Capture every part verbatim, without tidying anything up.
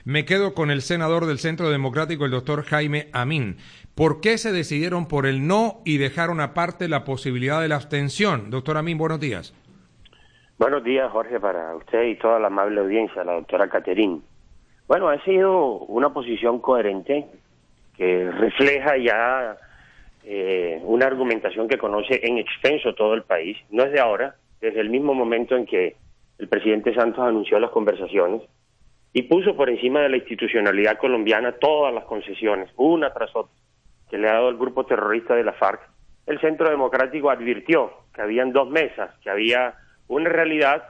Me quedo con el senador del Centro Democrático, el doctor Jaime Amín. ¿Por qué se decidieron por el no y dejaron aparte la posibilidad de la abstención? Doctor Amín, buenos días. Buenos días, Jorge, para usted y toda la amable audiencia, la doctora Caterín. Bueno, ha sido una posición coherente que refleja ya eh, una argumentación que conoce en extenso todo el país. No es de ahora, desde el mismo momento en que el presidente Santos anunció las conversaciones y puso por encima de la institucionalidad colombiana todas las concesiones, una tras otra, que le ha dado el grupo terrorista de la FARC. El Centro Democrático advirtió que habían dos mesas, que había una realidad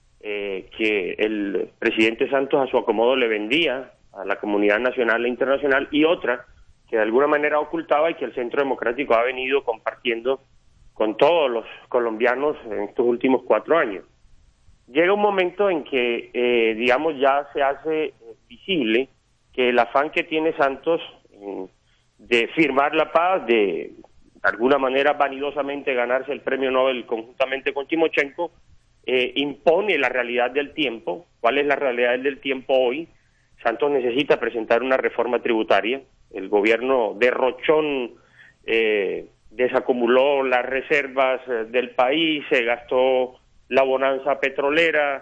eh, que el presidente Santos a su acomodo le vendía a la comunidad nacional e internacional, y otra que de alguna manera ocultaba y que el Centro Democrático ha venido compartiendo con todos los colombianos en estos últimos cuatro años. Llega un momento en que, eh, digamos, ya se hace visible que el afán que tiene Santos eh, de firmar la paz, de, de alguna manera vanidosamente ganarse el premio Nobel conjuntamente con Timochenko, eh, impone la realidad del tiempo. ¿Cuál es la realidad del tiempo hoy? Santos necesita presentar una reforma tributaria. El gobierno derrochón eh, desacumuló las reservas eh, del país, se gastó la bonanza petrolera,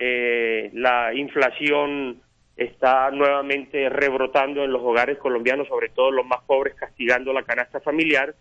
eh, la inflación está nuevamente rebrotando en los hogares colombianos, sobre todo los más pobres, castigando la canasta familiar,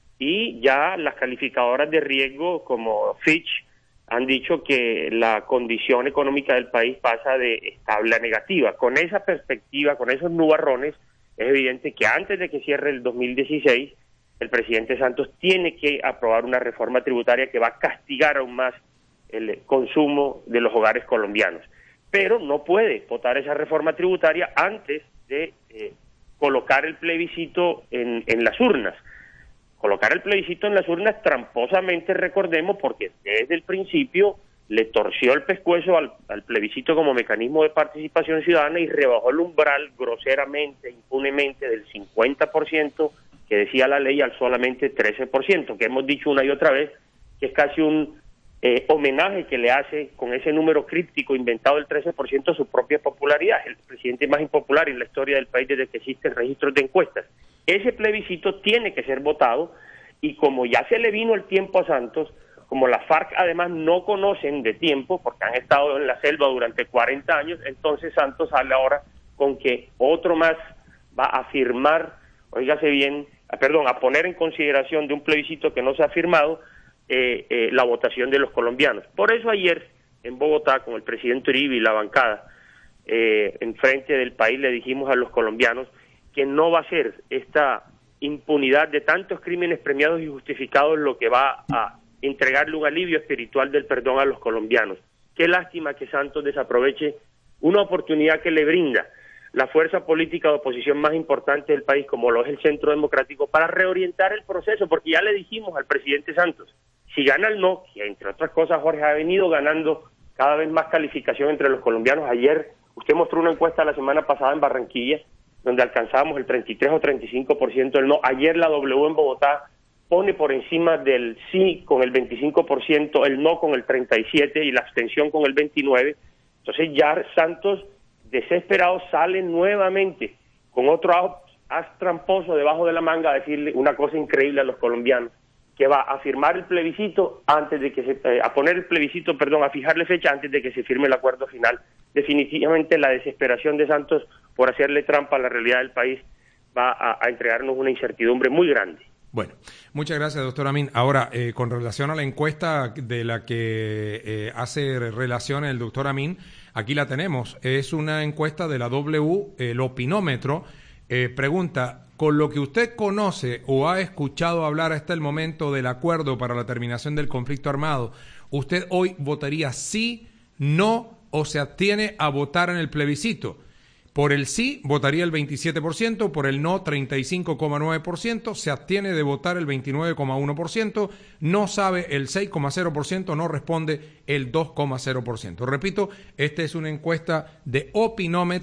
y ya las calificadoras de riesgo como Fitch han dicho que la condición económica del país pasa de estable a negativa. Con esa perspectiva, con esos nubarrones, es evidente que antes de que cierre el dos mil dieciséis, el presidente Santos tiene que aprobar una reforma tributaria que va a castigar aún más el consumo de los hogares colombianos. Pero no puede votar esa reforma tributaria antes de eh, colocar el plebiscito en, en las urnas. Colocar el plebiscito en las urnas tramposamente, recordemos, porque desde el principio le torció el pescuezo al, al plebiscito como mecanismo de participación ciudadana y rebajó el umbral groseramente, impunemente, del cincuenta por ciento que decía la ley al solamente trece por ciento, que hemos dicho una y otra vez que es casi un eh, homenaje que le hace con ese número críptico inventado del trece por ciento a su propia popularidad, el presidente más impopular en la historia del país desde que existen registros de encuestas. Ese plebiscito tiene que ser votado, y como ya se le vino el tiempo a Santos, como las FARC además no conocen de tiempo porque han estado en la selva durante cuarenta años, entonces Santos sale ahora con que otro más va a firmar, oígase bien, perdón, a poner en consideración de un plebiscito que no se ha firmado eh, eh, la votación de los colombianos. Por eso ayer en Bogotá, con el presidente Uribe y la bancada eh, enfrente del país, le dijimos a los colombianos que no va a ser esta impunidad de tantos crímenes premiados y justificados lo que va a entregarle un alivio espiritual del perdón a los colombianos. Qué lástima que Santos desaproveche una oportunidad que le brinda la fuerza política de oposición más importante del país, como lo es el Centro Democrático, para reorientar el proceso, porque ya le dijimos al presidente Santos, si gana el no, que entre otras cosas, Jorge, ha venido ganando cada vez más calificación entre los colombianos. Ayer usted mostró una encuesta la semana pasada en Barranquilla, donde alcanzábamos el treinta y tres o treinta y cinco por ciento del no. Ayer la W en Bogotá pone por encima del sí con el veinticinco por ciento, el no con el treinta y siete por ciento y la abstención con el veintinueve por ciento. Entonces ya Santos, desesperado, sale nuevamente con otro as tramposo debajo de la manga a decirle una cosa increíble a los colombianos, que va a firmar el plebiscito antes de que se, eh, a poner el plebiscito, perdón, a fijarle fecha antes de que se firme el acuerdo final. Definitivamente la desesperación de Santos por hacerle trampa a la realidad del país va a, a entregarnos una incertidumbre muy grande. Bueno, muchas gracias, doctor Amín. Ahora, eh, con relación a la encuesta de la que eh, hace relación el doctor Amín, aquí la tenemos. Es una encuesta de la W, el Opinómetro. Eh, pregunta, con lo que usted conoce o ha escuchado hablar hasta el momento del acuerdo para la terminación del conflicto armado, ¿usted hoy votaría sí, no o se abstiene a votar en el plebiscito? Por el sí votaría el veintisiete por ciento, por el no treinta y cinco coma nueve por ciento, se abstiene de votar el veintinueve coma uno por ciento, no sabe el seis coma cero por ciento, no responde el dos coma cero por ciento. Repito, esta es una encuesta de Opinómetro.